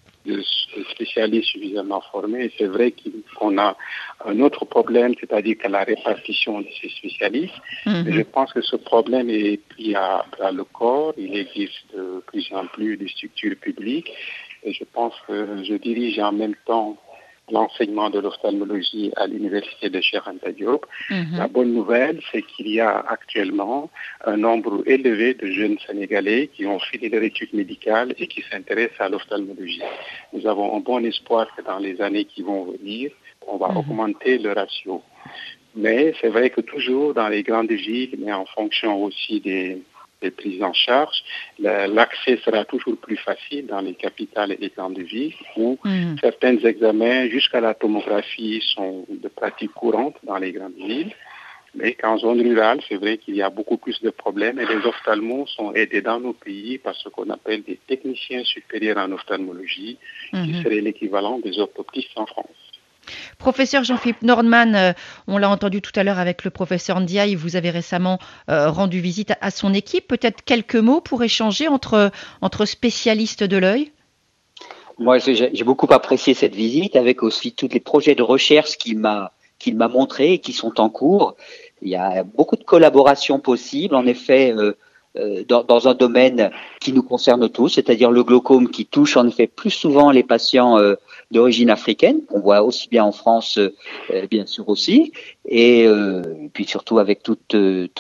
spécialistes suffisamment formés. C'est vrai qu'on a un autre problème, c'est-à-dire que la répartition de ces spécialistes. Mais je pense que ce problème est pris à le corps. Il existe de plus en plus de structures publiques. Et je pense que je dirige en même temps l'enseignement de l'ophtalmologie à l'université de Cheikh Anta Diop. La bonne nouvelle, c'est qu'il y a actuellement un nombre élevé de jeunes Sénégalais qui ont fini leur étude médicale et qui s'intéressent à l'ophtalmologie. Nous avons un bon espoir que dans les années qui vont venir, on va augmenter le ratio. Mais c'est vrai que toujours dans les grandes villes, mais en fonction aussi des prises en charge, l'accès sera toujours plus facile dans les capitales et grandes villes où certains examens jusqu'à la tomographie sont de pratique courante dans les grandes villes. Mais qu'en zone rurale, c'est vrai qu'il y a beaucoup plus de problèmes et les ophtalmos sont aidés dans nos pays par ce qu'on appelle des techniciens supérieurs en ophtalmologie qui seraient l'équivalent des orthoptistes en France. Professeur Jean-Philippe Nordman, on l'a entendu tout à l'heure avec le professeur Ndiaye, vous avez récemment rendu visite à son équipe. Peut-être quelques mots pour échanger entre spécialistes de l'œil ? Moi, j'ai beaucoup apprécié cette visite avec aussi tous les projets de recherche qu'il m'a montrés et qui sont en cours. Il y a beaucoup de collaborations possibles, en effet, dans un domaine qui nous concerne tous, c'est-à-dire le glaucome qui touche en effet plus souvent les patients d'origine africaine, qu'on voit aussi bien en France, bien sûr aussi, et puis surtout avec toute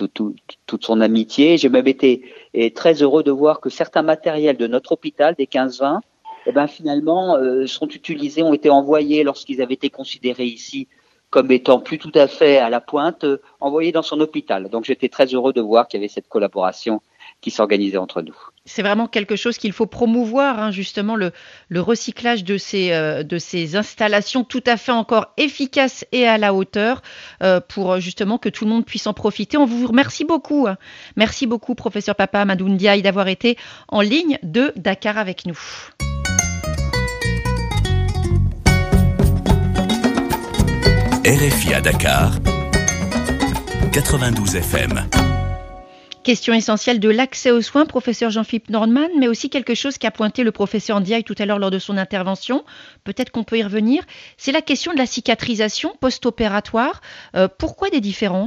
son amitié. J'ai même été très heureux de voir que certains matériels de notre hôpital, des 15-20, finalement sont utilisés, ont été envoyés lorsqu'ils avaient été considérés ici comme étant plus tout à fait à la pointe, envoyés dans son hôpital. Donc j'étais très heureux de voir qu'il y avait cette collaboration qui s'organisait entre nous. C'est vraiment quelque chose qu'il faut promouvoir, justement, le recyclage de ces installations tout à fait encore efficaces et à la hauteur pour justement que tout le monde puisse en profiter. On vous remercie beaucoup. Merci beaucoup, professeur Papa Madoum Ndiaye, d'avoir été en ligne de Dakar avec nous. RFI à Dakar, 92 FM. Question essentielle de l'accès aux soins, professeur Jean-Philippe Nordman, mais aussi quelque chose qu'a pointé le professeur Ndiaye tout à l'heure lors de son intervention. Peut-être qu'on peut y revenir. C'est la question de la cicatrisation post-opératoire. Pourquoi des différences ?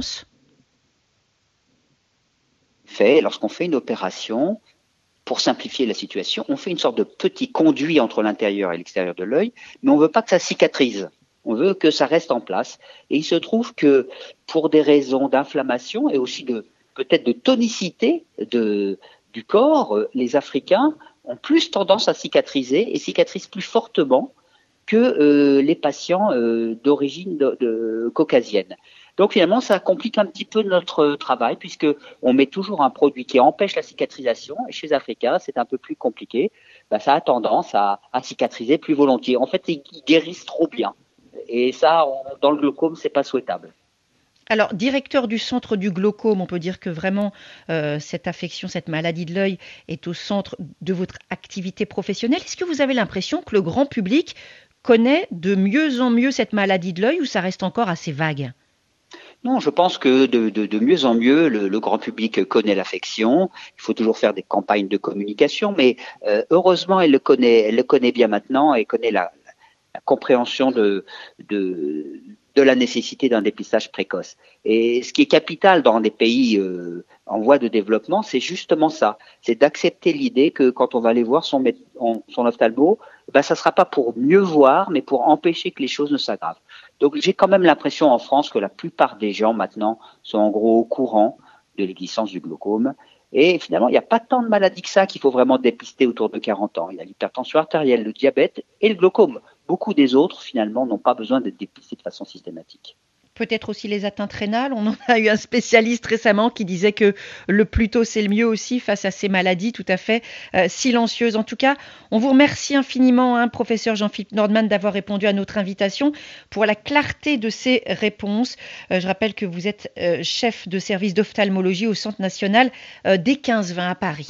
Lorsqu'on fait une opération, pour simplifier la situation, on fait une sorte de petit conduit entre l'intérieur et l'extérieur de l'œil, mais on ne veut pas que ça cicatrise. On veut que ça reste en place. Et il se trouve que pour des raisons d'inflammation et aussi peut-être de tonicité du corps, les Africains ont plus tendance à cicatriser et cicatrisent plus fortement que les patients d'origine caucasienne. Donc finalement, ça complique un petit peu notre travail puisque on met toujours un produit qui empêche la cicatrisation et chez les Africains, c'est un peu plus compliqué. Ça a tendance à cicatriser plus volontiers. En fait, ils guérissent trop bien. Et ça, dans le glaucome, c'est pas souhaitable. Alors, directeur du centre du glaucome, on peut dire que vraiment cette affection, cette maladie de l'œil est au centre de votre activité professionnelle. Est-ce que vous avez l'impression que le grand public connaît de mieux en mieux cette maladie de l'œil ou ça reste encore assez vague ? Non, je pense que de mieux en mieux, le grand public connaît l'affection. Il faut toujours faire des campagnes de communication, mais heureusement, elle le connaît bien maintenant et connaît la compréhension de la nécessité d'un dépistage précoce. Et ce qui est capital dans des pays en voie de développement, c'est justement ça. C'est d'accepter l'idée que quand on va aller voir son ophtalmo, ça sera pas pour mieux voir, mais pour empêcher que les choses ne s'aggravent. Donc j'ai quand même l'impression en France que la plupart des gens maintenant sont en gros au courant de l'existence du glaucome. Et finalement, il n'y a pas tant de maladies que ça qu'il faut vraiment dépister autour de 40 ans. Il y a l'hypertension artérielle, le diabète et le glaucome. Beaucoup des autres, finalement, n'ont pas besoin d'être dépistés de façon systématique. Peut-être aussi les atteintes rénales. On en a eu un spécialiste récemment qui disait que le plus tôt c'est le mieux aussi face à ces maladies tout à fait silencieuses. En tout cas, on vous remercie infiniment, professeur Jean-Philippe Nordman, d'avoir répondu à notre invitation pour la clarté de ces réponses. Je rappelle que vous êtes chef de service d'ophtalmologie au Centre national des 15-20 à Paris.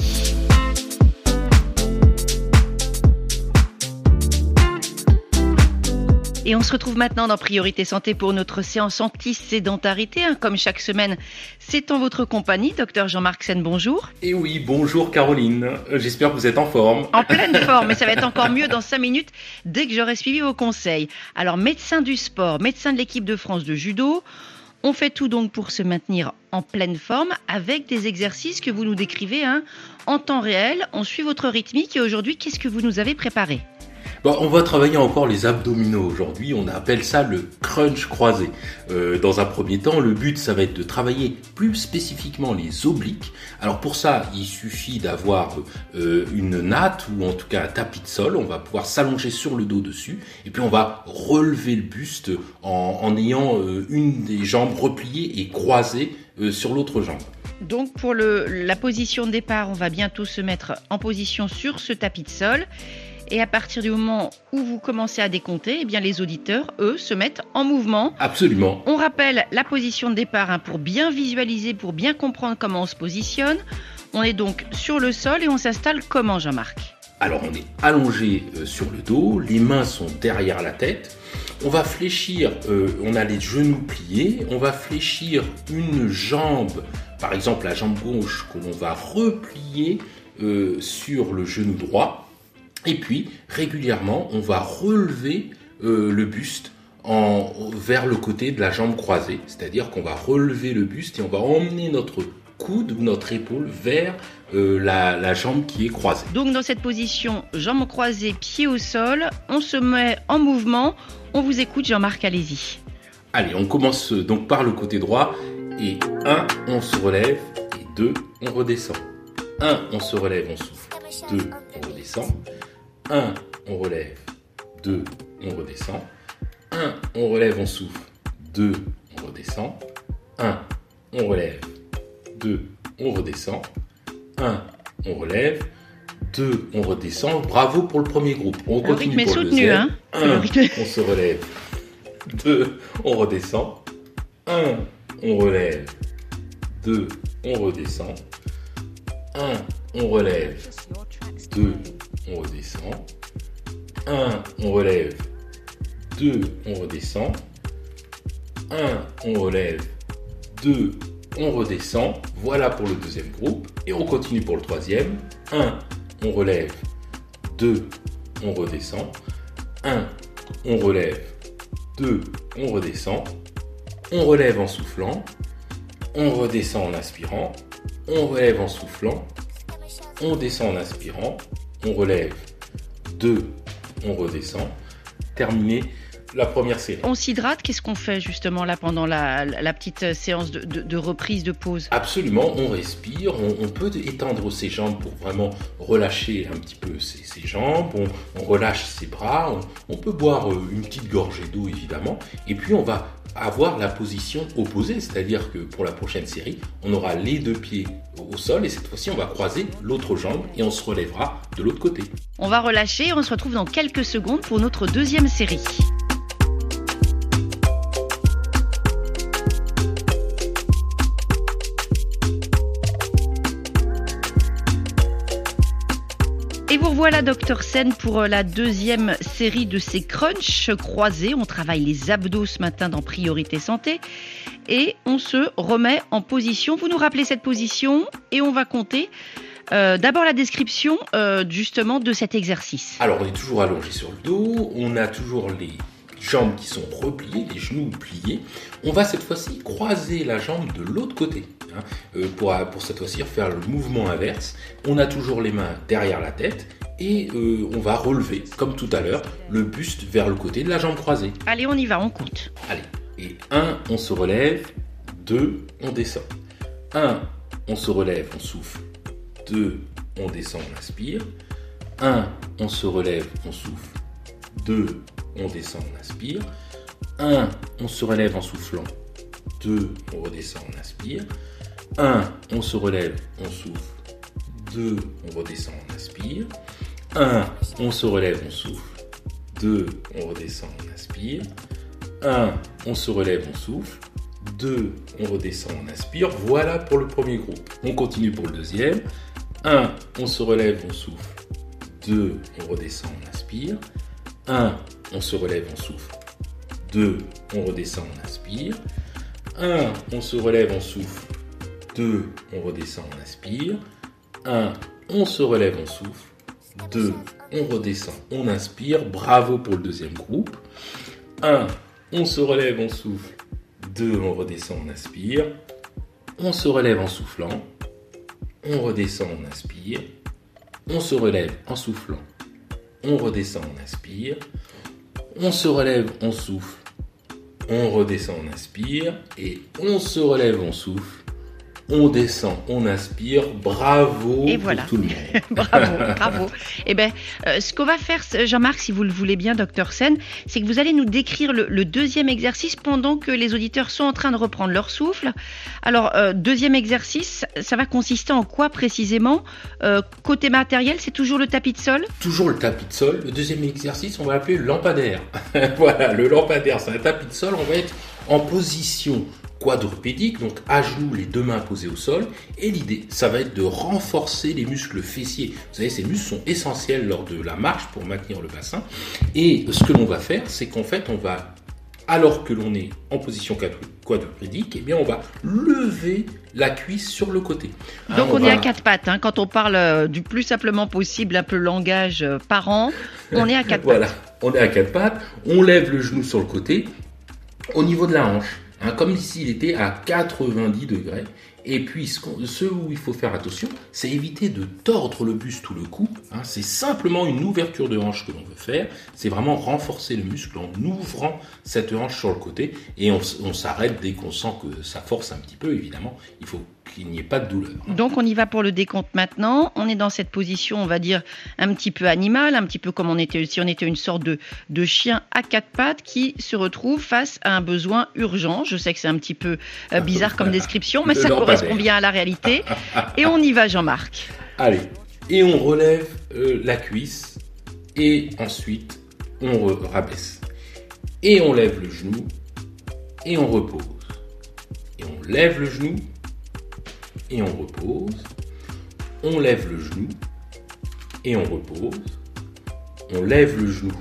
Et on se retrouve maintenant dans Priorité Santé pour notre séance anti-sédentarité. Comme chaque semaine, c'est en votre compagnie. Docteur Jean-Marc Sen, bonjour. Et oui, bonjour Caroline. J'espère que vous êtes en forme. En pleine forme, mais ça va être encore mieux dans 5 minutes dès que j'aurai suivi vos conseils. Alors, médecin du sport, médecin de l'équipe de France de judo, on fait tout donc pour se maintenir en pleine forme avec des exercices que vous nous décrivez en temps réel. On suit votre rythmique et aujourd'hui, qu'est-ce que vous nous avez préparé ? On va travailler encore les abdominaux aujourd'hui, on appelle ça le crunch croisé. Dans un premier temps, le but ça va être de travailler plus spécifiquement les obliques. Alors pour ça, il suffit d'avoir une natte ou en tout cas un tapis de sol, on va pouvoir s'allonger sur le dos dessus et puis on va relever le buste en ayant une des jambes repliées et croisées sur l'autre jambe. Donc pour la position de départ, on va bientôt se mettre en position sur ce tapis de sol. Et à partir du moment où vous commencez à décompter, eh bien les auditeurs, eux, se mettent en mouvement. Absolument. On rappelle la position de départ pour bien visualiser, pour bien comprendre comment on se positionne. On est donc sur le sol et on s'installe comment, Jean-Marc ? Alors on est allongé sur le dos, les mains sont derrière la tête. On va fléchir, on a les genoux pliés, on va fléchir une jambe, par exemple la jambe gauche que l'on va replier sur le genou droit. Et puis, régulièrement, on va relever le buste vers le côté de la jambe croisée. C'est-à-dire qu'on va relever le buste et on va emmener notre coude ou notre épaule vers la jambe qui est croisée. Donc, dans cette position, jambes croisées, pieds au sol, on se met en mouvement. On vous écoute, Jean-Marc, allez-y. Allez, on commence donc par le côté droit. Et 1, on se relève. Et 2, on redescend. 1, on se relève, on souffle. 2, on redescend. 1, on relève, 2, on redescend, 1, on relève, on souffle, 2, on redescend, 1, on relève, 2, on redescend, 1, on relève, 2, on redescend. Bravo pour le premier groupe. On continue pour le deuxième. 1, on se relève, 2, on redescend, 1, on relève, 2, on redescend, 1, on relève, 2, on redescend, 1, on relève, 2, on redescend, 1, on relève, 2, on redescend. Voilà pour le deuxième groupe. Et on continue pour le troisième. 1, on relève. 2, on redescend. 1, on relève. 2, on redescend. On relève en soufflant. On redescend en aspirant. On relève en soufflant. On descend en aspirant. On relève. 2, on redescend. Terminé la première série. On s'hydrate, qu'est-ce qu'on fait justement là pendant la petite séance de reprise, de pause? Absolument, on respire, on peut étendre ses jambes pour vraiment relâcher un petit peu ses jambes, on relâche ses bras, on peut boire une petite gorgée d'eau évidemment, et puis on va avoir la position opposée, c'est-à-dire que pour la prochaine série, on aura les deux pieds au sol et cette fois-ci on va croiser l'autre jambe et on se relèvera de l'autre côté. On va relâcher, on se retrouve dans quelques secondes pour notre deuxième série. Et vous revoilà Dr Sen pour la deuxième série de ces crunchs croisés. On travaille les abdos ce matin dans Priorité Santé et on se remet en position. Vous nous rappelez cette position et on va compter d'abord la description justement de cet exercice. Alors on est toujours allongé sur le dos, on a toujours les jambes qui sont repliées, les genoux pliés. On va cette fois-ci croiser la jambe de l'autre côté. Pour cette fois-ci faire le mouvement inverse. On a toujours les mains derrière la tête et on va relever, comme tout à l'heure, le buste vers le côté de la jambe croisée. Allez, on y va, on compte. Allez, et 1, on se relève, 2, on descend. 1, on se relève, on souffle. 2, on descend, on inspire. 1, on se relève, on souffle. 2, on descend, on inspire. 1, on se relève en soufflant. 2, on redescend, on inspire. 1, on se relève, on souffle. 2, on redescend, on inspire. 1, on se relève, on souffle. 2, on redescend, on inspire. 1, on se relève, on souffle. 2, on redescend, on inspire. Voilà pour le premier groupe. On continue pour le deuxième. 1, on se relève, on souffle. 2, on redescend, on inspire. 1, on se relève, on souffle. 2, on redescend, on inspire. 1, on se relève, on souffle. 2, on redescend, on inspire. 1, on se relève, on souffle. 2, on redescend, on inspire. Bravo pour le deuxième groupe. 1, on se relève, on souffle. 2, on redescend, on inspire. On se relève en soufflant. On redescend, on inspire. On se relève en soufflant. On redescend, on inspire. On se relève, on souffle. On redescend, on inspire. Et on se relève, on souffle. On descend, on inspire. Bravo et pour voilà. tout le monde. Bravo. Eh bien, ce qu'on va faire, Jean-Marc, si vous le voulez bien, Dr Sen, c'est que vous allez nous décrire le deuxième exercice pendant que les auditeurs sont en train de reprendre leur souffle. Alors, deuxième exercice, ça va consister en quoi précisément? Côté matériel, c'est toujours le tapis de sol? Toujours le tapis de sol. Le deuxième exercice, on va l'appeler le lampadaire. Voilà, le lampadaire, c'est un tapis de sol. On va être en position quadrupédique, donc à genoux, les deux mains posées au sol. Et l'idée, ça va être de renforcer les muscles fessiers. Vous savez, ces muscles sont essentiels lors de la marche pour maintenir le bassin. Et ce que l'on va faire, c'est qu'en fait, on va, alors que l'on est en position quadrupédique, eh bien, on va lever la cuisse sur le côté. Donc on est à quatre pattes. Quand on parle du plus simplement possible, un peu langage parent, on est à quatre voilà, pattes. On est à quatre pattes. On lève le genou sur le côté, au niveau de la hanche. Comme s'il était à 90 degrés. Et puis, ce où il faut faire attention, c'est éviter de tordre le buste ou le cou. C'est simplement une ouverture de hanche que l'on veut faire. C'est vraiment renforcer le muscle en ouvrant cette hanche sur le côté. Et on s'arrête dès qu'on sent que ça force un petit peu, évidemment. Il faut qu'il n'y ait pas de douleur. Donc, on y va pour le décompte maintenant. On est dans cette position, on va dire, un petit peu animale, un petit peu comme si on était une sorte de chien à quatre pattes qui se retrouve face à un besoin urgent. Je sais que c'est un petit peu bizarre comme description, mais ça correspond bien à la réalité. Et on y va, Jean-Marc. Allez, et on relève la cuisse et ensuite on rabaisse. Et on lève le genou et on repose. Et on lève le genou et on repose. On lève le genou et on repose. On lève le genou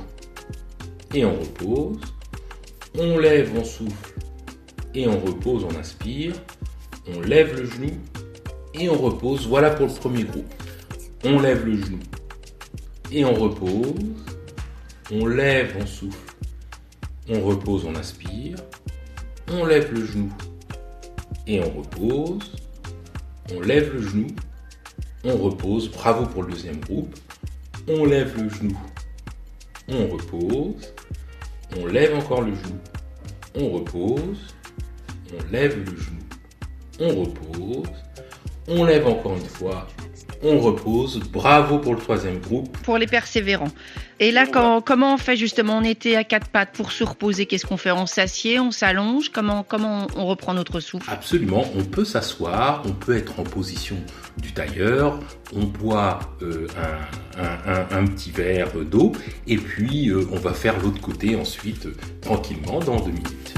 et on repose. On lève, on souffle et on repose, on inspire. on lève le genou et on repose. Voilà pour le premier groupe. On lève le genou et on repose. On lève, on souffle. On repose, on inspire. On lève le genou et on repose. On lève le genou. On repose. Bravo pour le deuxième groupe. On lève le genou. On repose. On lève encore le genou. On repose. On lève le genou. On repose. On lève encore une fois. On repose. Bravo pour le troisième groupe. Pour les persévérants. Et là, comment on fait justement? On était à quatre pattes pour se reposer. Qu'est-ce qu'on fait? On s'assied, on s'allonge? Comment on reprend notre souffle? Absolument. On peut s'asseoir. On peut être en position du tailleur. On boit un petit verre d'eau. Et puis, on va faire l'autre côté ensuite, tranquillement, dans 2 minutes.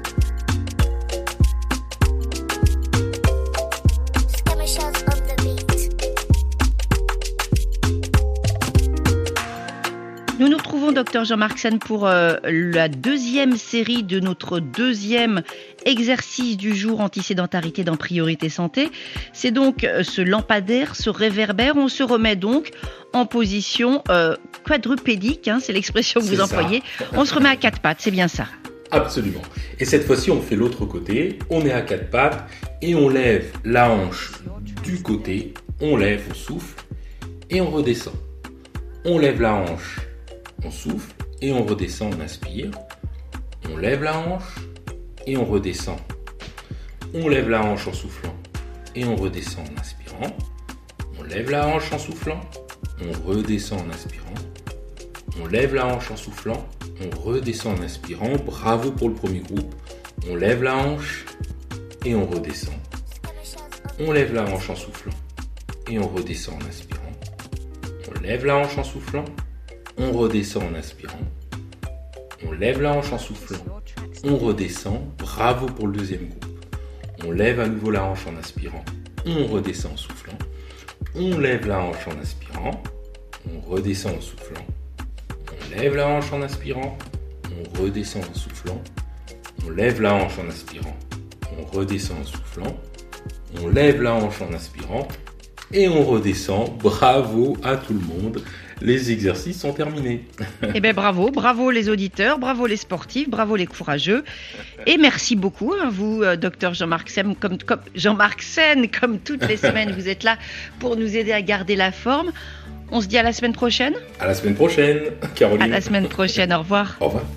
Nous nous retrouvons, Dr Jean-Marc Sen, pour la deuxième série de notre deuxième exercice du jour antisédentarité dans Priorité Santé. C'est donc ce lampadaire, ce réverbère. On se remet donc en position quadrupédique, c'est l'expression que vous employez. On se remet à quatre pattes, c'est bien ça? Absolument. Et cette fois-ci, on fait l'autre côté. On est à quatre pattes et on lève la hanche du côté. On lève, on souffle et on redescend. On lève la hanche. On souffle et on redescend, on inspire. On lève la hanche et on redescend. On lève la hanche en soufflant et on redescend en inspirant. On lève la hanche en soufflant, on redescend en inspirant. On lève la hanche en soufflant, on redescend en inspirant. Bravo pour le premier groupe. On lève la hanche et on redescend. On lève la hanche en soufflant et on redescend en inspirant. On lève la hanche en soufflant. On redescend en inspirant. On lève la hanche en soufflant. On redescend. Bravo pour le deuxième groupe. On lève à nouveau la hanche en inspirant. On redescend en soufflant. On lève la hanche en inspirant. On redescend en soufflant. On lève la hanche en inspirant. On redescend en soufflant. On lève la hanche en inspirant. On redescend en soufflant. On lève la hanche en inspirant. Et on redescend. Bravo à tout le monde. Les exercices sont terminés. Eh bien, bravo les auditeurs, bravo les sportifs, bravo les courageux. Et merci beaucoup à vous, docteur Jean-Marc Sen, comme toutes les semaines, vous êtes là pour nous aider à garder la forme. On se dit à la semaine prochaine. À la semaine prochaine, Caroline. À la semaine prochaine, au revoir. Au revoir.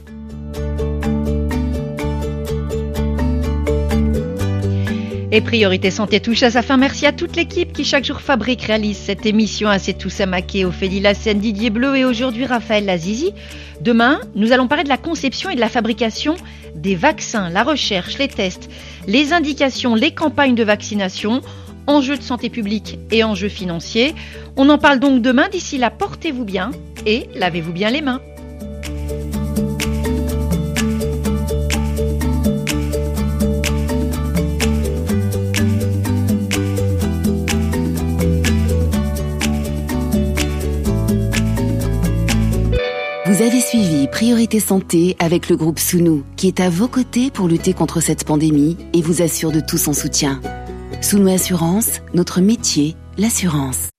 Et Priorité Santé touche à sa fin. Merci à toute l'équipe qui chaque jour fabrique, réalise cette émission. À Setou Samaké, Ophélie Lassène, Didier Bleu et aujourd'hui Raphaël Lazizi. Demain, nous allons parler de la conception et de la fabrication des vaccins, la recherche, les tests, les indications, les campagnes de vaccination, enjeux de santé publique et enjeux financiers. On en parle donc demain. D'ici là, portez-vous bien et lavez-vous bien les mains. Vous avez suivi Priorité Santé avec le groupe Sounou, qui est à vos côtés pour lutter contre cette pandémie et vous assure de tout son soutien. Sounou Assurance, notre métier, l'assurance.